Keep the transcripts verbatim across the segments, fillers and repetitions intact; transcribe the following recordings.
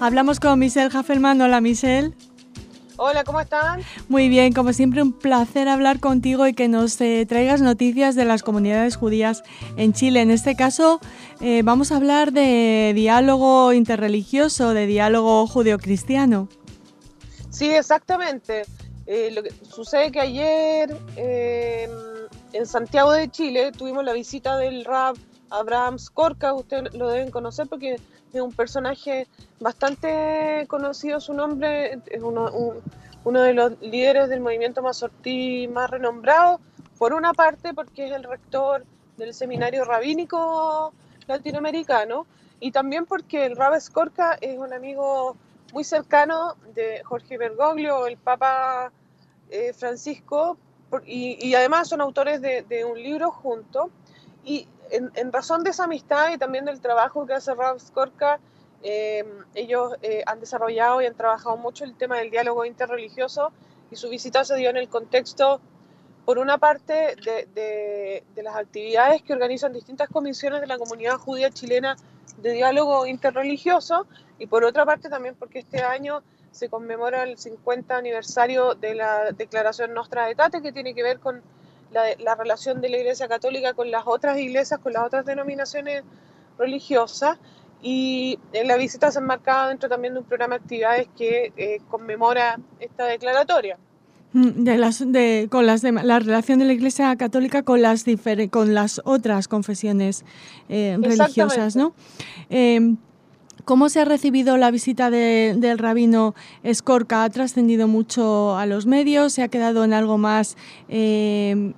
Hablamos con Michelle Hafelman. Hola, Michelle. Hola, ¿cómo están? Muy bien, como siempre un placer hablar contigo y que nos eh, traigas noticias de las comunidades judías en Chile. En este caso eh, vamos a hablar de diálogo interreligioso, de diálogo judeocristiano. Sí, exactamente. Eh, lo que sucede que ayer eh, en Santiago de Chile tuvimos la visita del Rab Abraham Skorka. Ustedes lo deben conocer porque es un personaje bastante conocido. Su nombre es uno, un, uno de los líderes del movimiento masortí más renombrado, por una parte porque es el rector del seminario rabínico latinoamericano, y también porque el Rab Skorka es un amigo muy cercano de Jorge Bergoglio, el Papa eh, Francisco, por, y, y además son autores de, de un libro juntos. Y en, en razón de esa amistad y también del trabajo que hace Rab Skorka, eh, ellos eh, han desarrollado y han trabajado mucho el tema del diálogo interreligioso, y su visita se dio en el contexto, por una parte, de, de, de las actividades que organizan distintas comisiones de la comunidad judía chilena de diálogo interreligioso, y por otra parte también porque este año se conmemora el cincuenta aniversario de la Declaración Nostra Aetate, que tiene que ver con la, la relación de la Iglesia Católica con las otras iglesias, con las otras denominaciones religiosas. Y la visita se enmarcaba dentro también de un programa de actividades que eh, conmemora esta declaratoria. De las, de, con las de, la relación de la Iglesia Católica con las, difer, con las otras confesiones eh, religiosas, ¿no? Eh, ¿Cómo se ha recibido la visita de, del rabino Skorka? ¿Ha trascendido mucho a los medios? ¿Se ha quedado en algo más eh,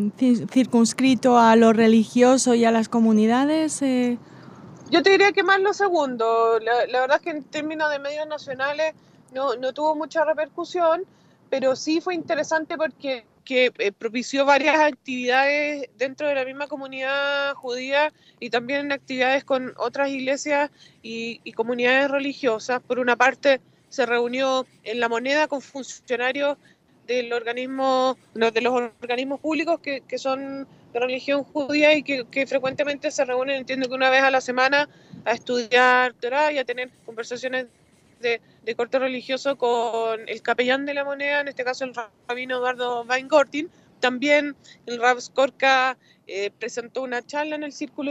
circunscrito a lo religioso y a las comunidades? Eh... Yo te diría que más lo segundo. La, la verdad es que en términos de medios nacionales no, no tuvo mucha repercusión, pero sí fue interesante porque que, eh, propició varias actividades dentro de la misma comunidad judía, y también actividades con otras iglesias y, y comunidades religiosas. Por una parte, se reunió en La Moneda con funcionarios del organismo, de los organismos públicos que, que son de religión judía y que, que frecuentemente se reúnen, entiendo que una vez a la semana, a estudiar Torah y a tener conversaciones de, de corte religioso con el capellán de La Moneda, en este caso el rabino Eduardo Weingarten. También el Rab Skorka eh, presentó una charla en el Círculo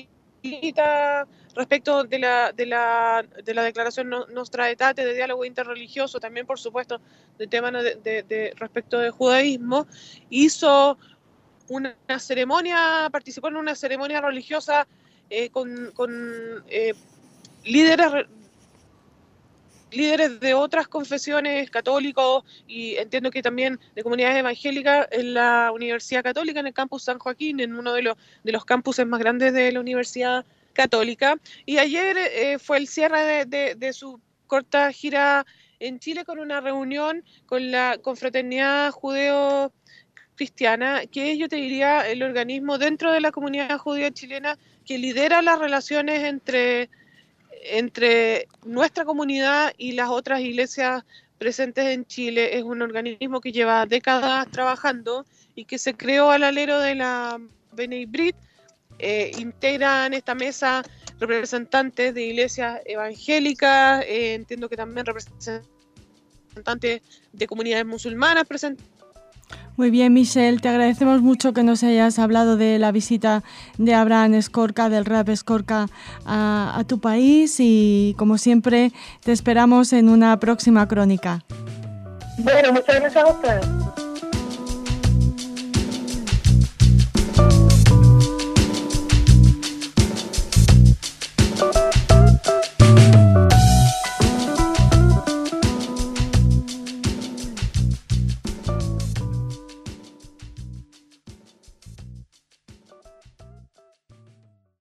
Israelita respecto de la, de la, de la declaración Nostra Aetate, de diálogo interreligioso, también por supuesto de temas de, de, de respecto de judaísmo. Hizo una ceremonia, participó en una ceremonia religiosa eh, con, con eh, líderes líderes de otras confesiones, católicos, y entiendo que también de comunidades evangélicas, en la Universidad Católica, en el campus San Joaquín, en uno de los, de los campuses más grandes de la Universidad Católica. Y ayer eh, fue el cierre de, de, de su corta gira en Chile, con una reunión con la confraternidad judeo cristiana, que es, yo te diría, el organismo dentro de la comunidad judía chilena que lidera las relaciones entre, entre nuestra comunidad y las otras iglesias presentes en Chile. Es un organismo que lleva décadas trabajando y que se creó al alero de la Bnei Brit. Eh, integran esta mesa representantes de iglesias evangélicas, eh, entiendo que también representantes de comunidades musulmanas presentes. Muy bien, Michelle, te agradecemos mucho que nos hayas hablado de la visita de Abraham Skorka, del Rab Skorka, a, a tu país, y como siempre te esperamos en una próxima crónica. Bueno, muchas gracias a ustedes.